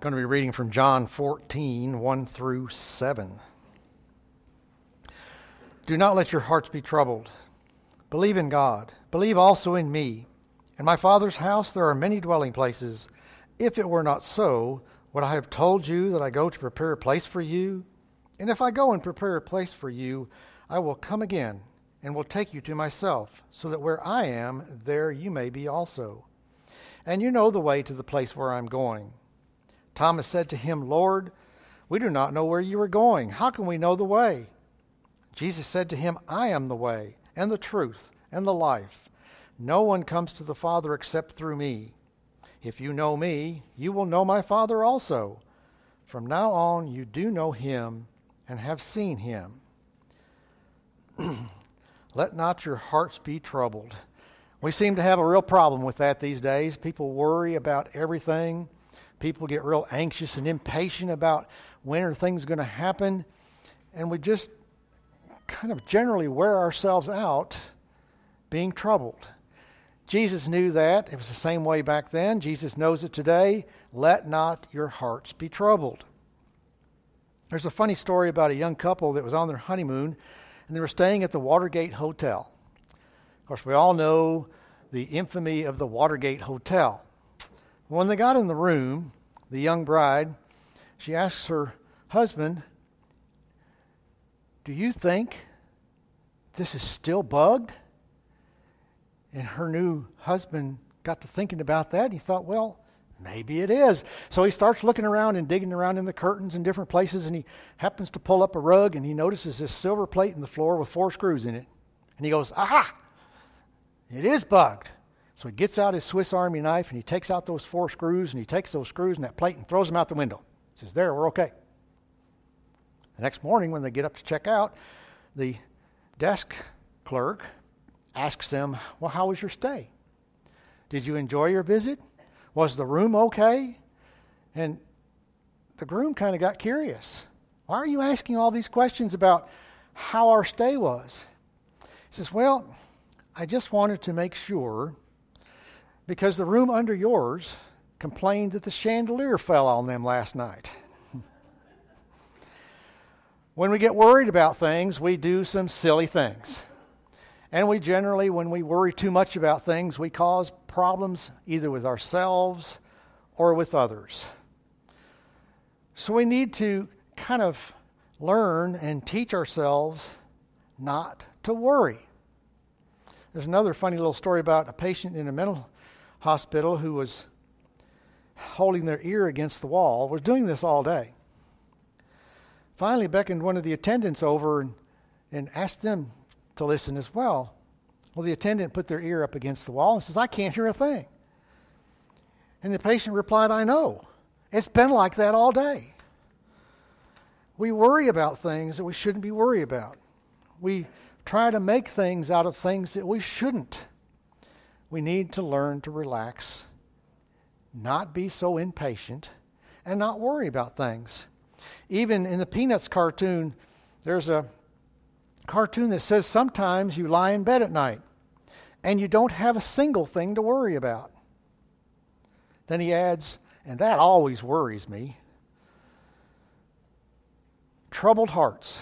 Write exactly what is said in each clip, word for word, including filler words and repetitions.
Going to be reading from John fourteen, one through seven. Do not let your hearts be troubled. Believe in God. Believe also in me. In my Father's house there are many dwelling places. If it were not so, would I have told you that I go to prepare a place for you? And if I go and prepare a place for you, I will come again and will take you to myself, so that where I am, there you may be also. And you know the way to the place where I am going. Thomas said to him, Lord, we do not know where you are going. How can we know the way? Jesus said to him, I am the way, and the truth, and the life. No one comes to the Father except through me. If you know me, you will know my Father also. From now on you do know him and have seen him. Let not your hearts be troubled. We seem to have a real problem with that these days. People worry about everything. People get real anxious and impatient about when are things going to happen. And we just kind of generally wear ourselves out being troubled. Jesus knew that. It was the same way back then. Jesus knows it today. Let not your hearts be troubled. There's a funny story about a young couple that was on their honeymoon, and they were staying at the Watergate Hotel. Of course, we all know the infamy of the Watergate Hotel. When they got in the room, the young bride, she asks her husband, do you think this is still bugged? And her new husband got to thinking about that. He thought, well, maybe it is. So he starts looking around and digging around in the curtains in different places, and he happens to pull up a rug, and he notices this silver plate in the floor with four screws in it. And he goes, aha, it is bugged. So he gets out his Swiss Army knife, and he takes out those four screws, and he takes those screws and that plate and throws them out the window. He says, there, we're okay. The next morning when they get up to check out, the desk clerk asks them, well, how was your stay? Did you enjoy your visit? Was the room okay? And the groom kind of got curious. Why are you asking all these questions about how our stay was? He says, well, I just wanted to make sure, because the room under yours complained that the chandelier fell on them last night. When we get worried about things, we do some silly things. And we generally, when we worry too much about things, we cause problems either with ourselves or with others. So we need to kind of learn and teach ourselves not to worry. There's another funny little story about a patient in a mental hospital who was holding their ear against the wall, was doing this all day. Finally beckoned one of the attendants over and, and asked them to listen as well. Well, the attendant put their ear up against the wall and says, I can't hear a thing. And the patient replied, I know. It's been like that all day. We worry about things that we shouldn't be worried about. We try to make things out of things that we shouldn't. We need to learn to relax, not be so impatient, and not worry about things. Even in the Peanuts cartoon, there's a cartoon that says sometimes you lie in bed at night and you don't have a single thing to worry about. Then he adds, and that always worries me, troubled hearts.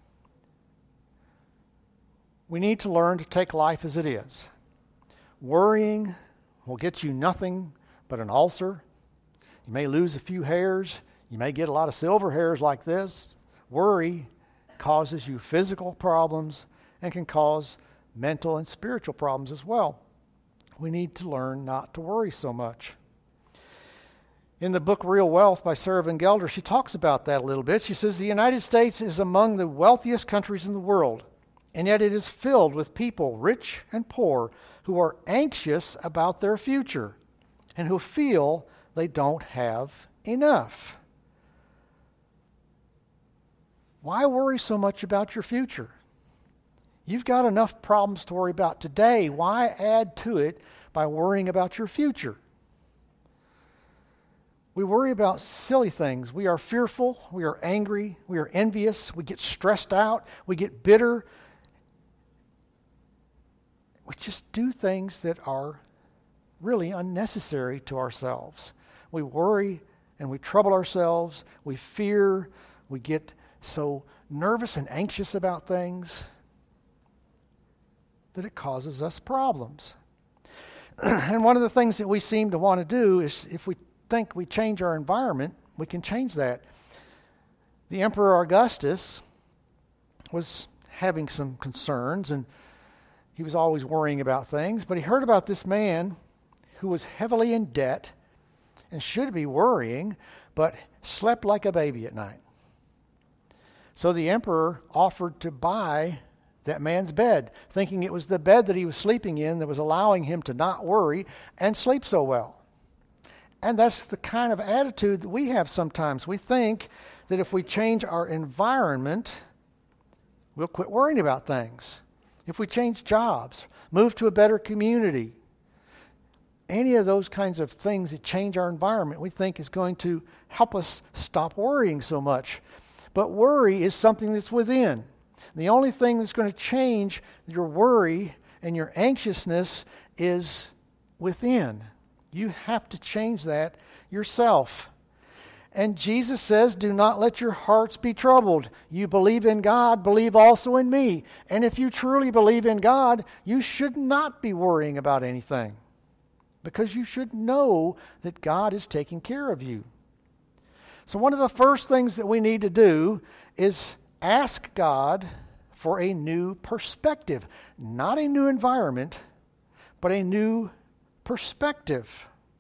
We need to learn to take life as it is. Worrying will get you nothing but an ulcer. You may lose a few hairs. You may get a lot of silver hairs like this. Worry causes you physical problems and can cause mental and spiritual problems as well. We need to learn not to worry so much. In the book Real Wealth by Sarah Van Gelder, she talks about that a little bit. She says the United States is among the wealthiest countries in the world, and yet it is filled with people, rich and poor, who are anxious about their future and who feel they don't have enough. Why worry so much about your future? You've got enough problems to worry about today. Why add to it by worrying about your future? We worry about silly things. We are fearful. We are angry. We are envious. We get stressed out. We get bitter. We just do things that are really unnecessary to ourselves. We worry and we trouble ourselves, we fear, we get so nervous and anxious about things that it causes us problems. And one of the things that we seem to want to do is, if we think we change our environment, we can change that. The Emperor Augustus was having some concerns, and he was always worrying about things, but he heard about this man who was heavily in debt and should be worrying, but slept like a baby at night. So the emperor offered to buy that man's bed, thinking it was the bed that he was sleeping in that was allowing him to not worry and sleep so well. And that's the kind of attitude that we have sometimes. We think that if we change our environment, we'll quit worrying about things. If we change jobs, move to a better community, any of those kinds of things that change our environment, we think is going to help us stop worrying so much. But worry is something that's within. The only thing that's going to change your worry and your anxiousness is within. You have to change that yourself. And Jesus says, do not let your hearts be troubled. You believe in God, believe also in me. And if you truly believe in God, you should not be worrying about anything, because you should know that God is taking care of you. So one of the first things that we need to do is ask God for a new perspective. Not a new environment, but a new perspective.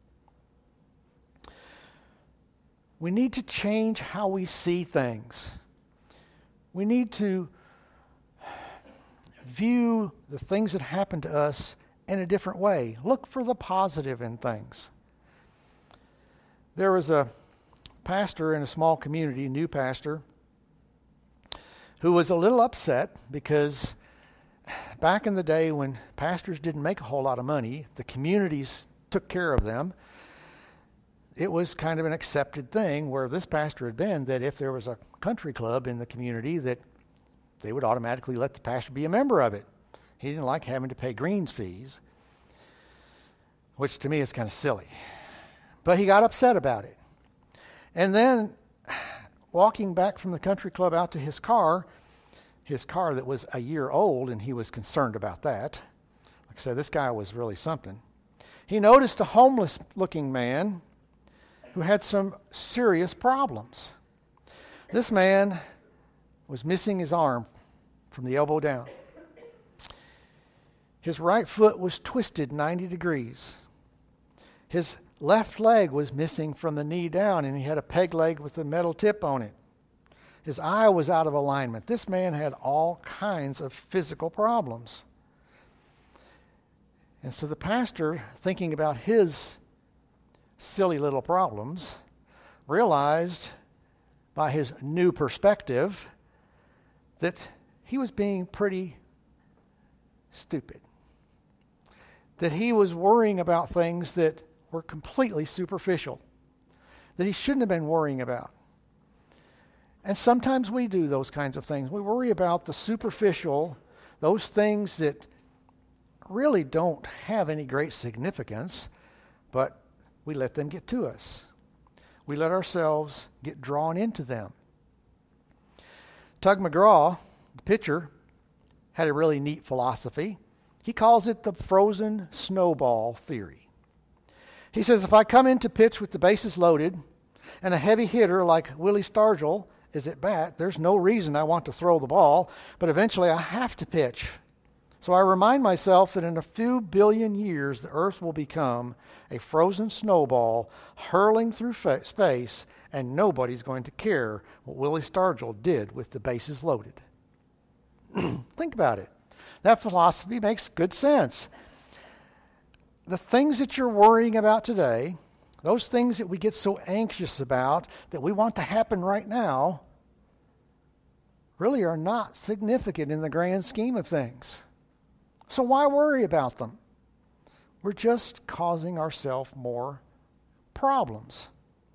We need to change how we see things. We need to view the things that happen to us in a different way. Look for the positive in things. There was a pastor in a small community, a new pastor, who was a little upset because back in the day when pastors didn't make a whole lot of money, the communities took care of them. It was kind of an accepted thing where this pastor had been, that if there was a country club in the community, that they would automatically let the pastor be a member of it. He didn't like having to pay greens fees, which to me is kind of silly. But he got upset about it. And then, walking back from the country club out to his car, his car that was a year old, and he was concerned about that. Like I said, this guy was really something. He noticed a homeless-looking man who had some serious problems. This man was missing his arm from the elbow down. His right foot was twisted ninety degrees. His left leg was missing from the knee down, and he had a peg leg with a metal tip on it. His eye was out of alignment. This man had all kinds of physical problems. And so the pastor, thinking about his silly little problems, realized by his new perspective that he was being pretty stupid. That he was worrying about things that were completely superficial, that he shouldn't have been worrying about. And sometimes we do those kinds of things. We worry about the superficial, those things that really don't have any great significance, but we let them get to us. We let ourselves get drawn into them. Tug McGraw, the pitcher, had a really neat philosophy. He calls it the frozen snowball theory. He says, if I come in to pitch with the bases loaded and a heavy hitter like Willie Stargell is at bat, there's no reason I want to throw the ball, but eventually I have to pitch. So I remind myself that in a few billion years, the earth will become a frozen snowball hurling through fa- space, and nobody's going to care what Willie Stargell did with the bases loaded. Think about it. That philosophy makes good sense. The things that you're worrying about today, those things that we get so anxious about that we want to happen right now, really are not significant in the grand scheme of things. So why worry about them? We're just causing ourselves more problems.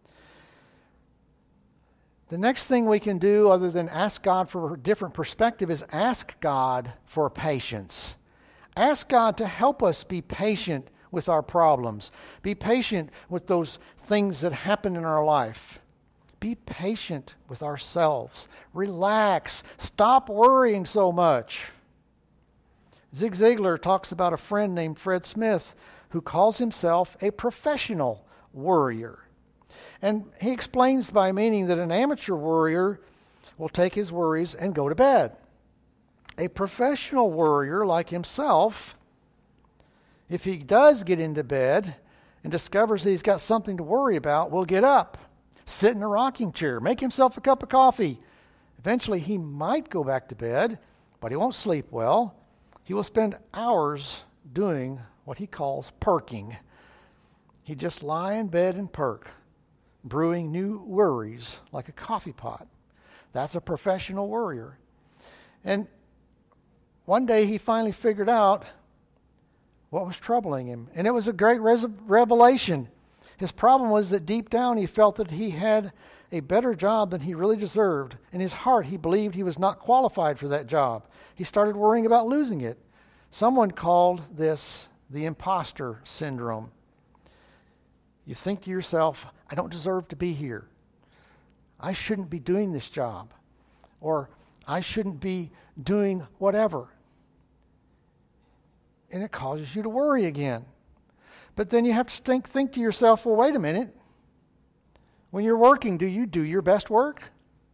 The next thing we can do, other than ask God for a different perspective, is ask God for patience. Ask God to help us be patient with our problems. Be patient with those things that happen in our life. Be patient with ourselves. Relax. Stop worrying so much. Zig Ziglar talks about a friend named Fred Smith who calls himself a professional worrier. And he explains by meaning that an amateur worrier will take his worries and go to bed. A professional worrier like himself, if he does get into bed and discovers that he's got something to worry about, will get up, sit in a rocking chair, make himself a cup of coffee. Eventually he might go back to bed, but he won't sleep well. He will spend hours doing what he calls perking. He'd just lie in bed and perk, brewing new worries like a coffee pot. That's a professional worrier. And one day he finally figured out what was troubling him. And it was a great res- revelation. His problem was that deep down he felt that he had a better job than he really deserved. In his heart he believed he was not qualified for that job. He started worrying about losing it. Someone called this the imposter syndrome. You think to yourself, I don't deserve to be here. I shouldn't be doing this job. Or I shouldn't be doing whatever. And it causes you to worry again. But then you have to think, think to yourself, well, wait a minute. When you're working, do you do your best work?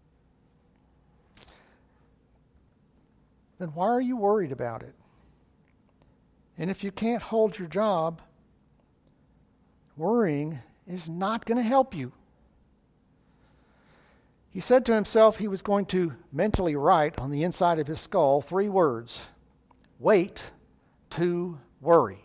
Then why are you worried about it? And if you can't hold your job, worrying is not going to help you. He said to himself he was going to mentally write on the inside of his skull three words: wait to worry.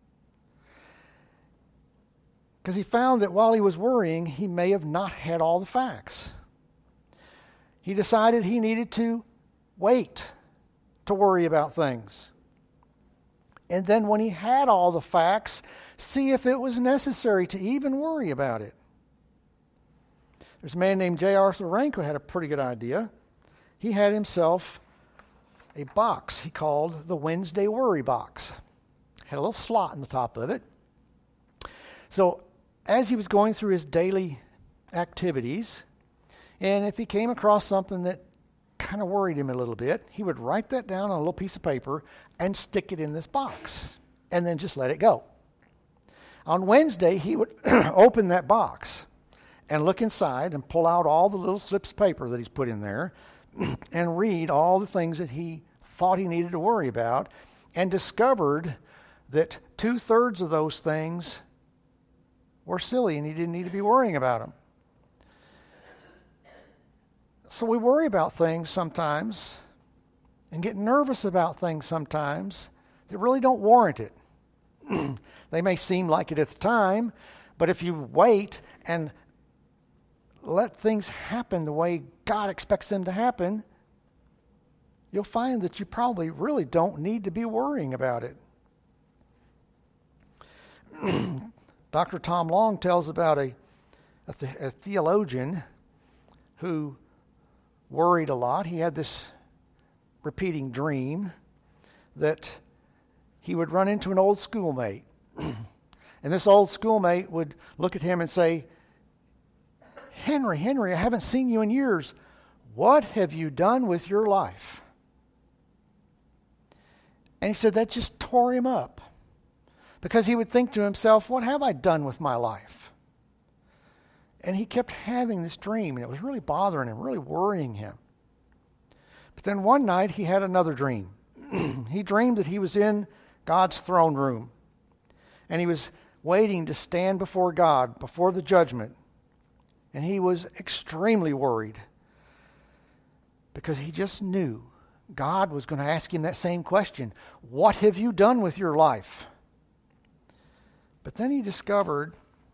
Because he found that while he was worrying, he may have not had all the facts. He decided he needed to wait to worry about things. And then when he had all the facts, see if it was necessary to even worry about it. There's a man named J. Arthur Rank who had a pretty good idea. He had himself a box he called the Wednesday Worry Box. Had a little slot in the top of it. So as he was going through his daily activities, and if he came across something that kind of worried him a little bit, he would write that down on a little piece of paper and stick it in this box, and then just let it go. On Wednesday, he would open that box and look inside and pull out all the little slips of paper that he's put in there and read all the things that he thought he needed to worry about, and discovered that two-thirds of those things were silly and he didn't need to be worrying about them. So we worry about things sometimes and get nervous about things sometimes that really don't warrant it. They may seem like it at the time, but if you wait and let things happen the way God expects them to happen, you'll find that you probably really don't need to be worrying about it. Doctor Tom Long tells about a, a, the, a theologian who worried a lot. He had this repeating dream that he would run into an old schoolmate. And this old schoolmate would look at him and say, Henry, Henry, I haven't seen you in years. What have you done with your life? And he said that just tore him up. Because he would think to himself, what have I done with my life? And he kept having this dream, and it was really bothering him, really worrying him. But then one night he had another dream. He dreamed that he was in God's throne room, and he was waiting to stand before God, before the judgment. And he was extremely worried because he just knew God was going to ask him that same question. What have you done with your life? But then he discovered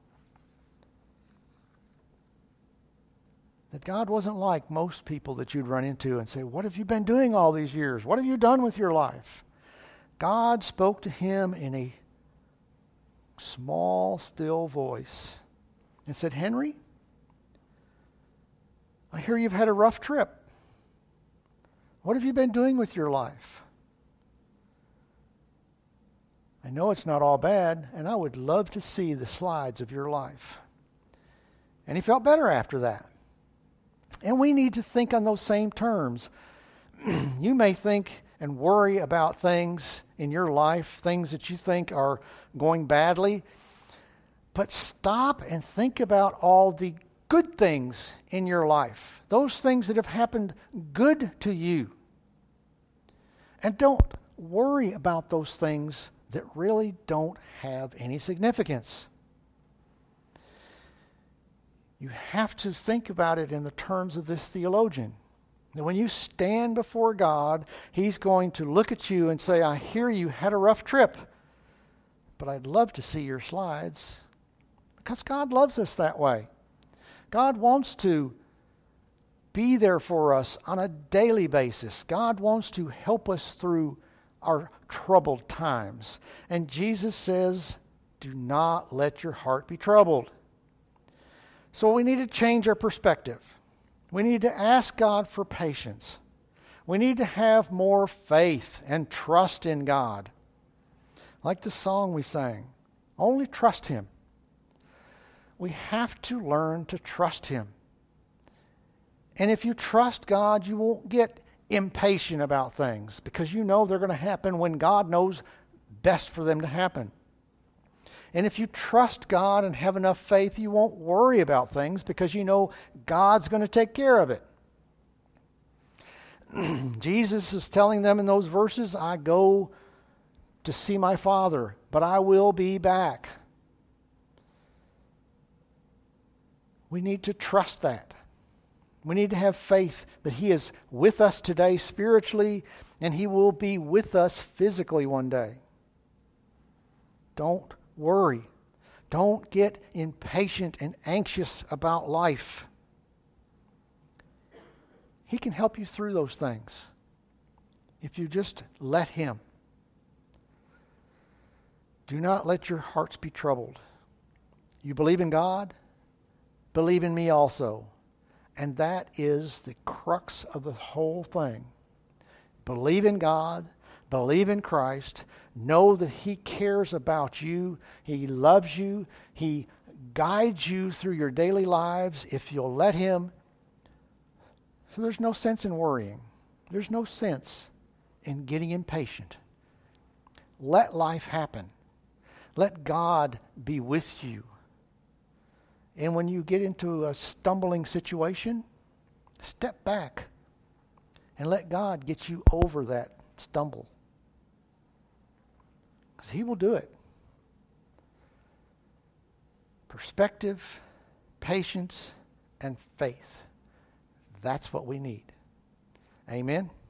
that God wasn't like most people that you'd run into and say, what have you been doing all these years? What have you done with your life? God spoke to him in a small, still voice and said, Henry, I hear you've had a rough trip. What have you been doing with your life? I know it's not all bad, and I would love to see the slides of your life. And he felt better after that. And we need to think on those same terms. You may think and worry about things in your life, things that you think are going badly, but stop and think about all the good things in your life, those things that have happened good to you. And don't worry about those things that really don't have any significance. You have to think about it in the terms of this theologian. That when you stand before God, He's going to look at you and say, I hear you had a rough trip, but I'd love to see your slides. Because God loves us that way. God wants to be there for us on a daily basis. God wants to help us through our troubled times. And Jesus says, do not let your heart be troubled. So we need to change our perspective. We need to ask God for patience. We need to have more faith and trust in God. Like the song we sang, only trust Him. We have to learn to trust Him. And if you trust God, you won't get impatient about things because you know they're going to happen when God knows best for them to happen. And if you trust God and have enough faith, you won't worry about things because you know God's going to take care of it. Jesus is telling them in those verses, I go to see my Father, but I will be back. We need to trust that. We need to have faith that He is with us today spiritually, and He will be with us physically one day. Don't worry. Don't get impatient and anxious about life. He can help you through those things if you just let Him. Do not let your hearts be troubled. You believe in God? Believe in me also. And that is the crux of the whole thing. Believe in God. Believe in Christ. Know that He cares about you. He loves you. He guides you through your daily lives if you'll let Him. So there's no sense in worrying. There's no sense in getting impatient. Let life happen. Let God be with you. And when you get into a stumbling situation, step back and let God get you over that stumble. Because He will do it. Perspective, patience, and faith. That's what we need. Amen.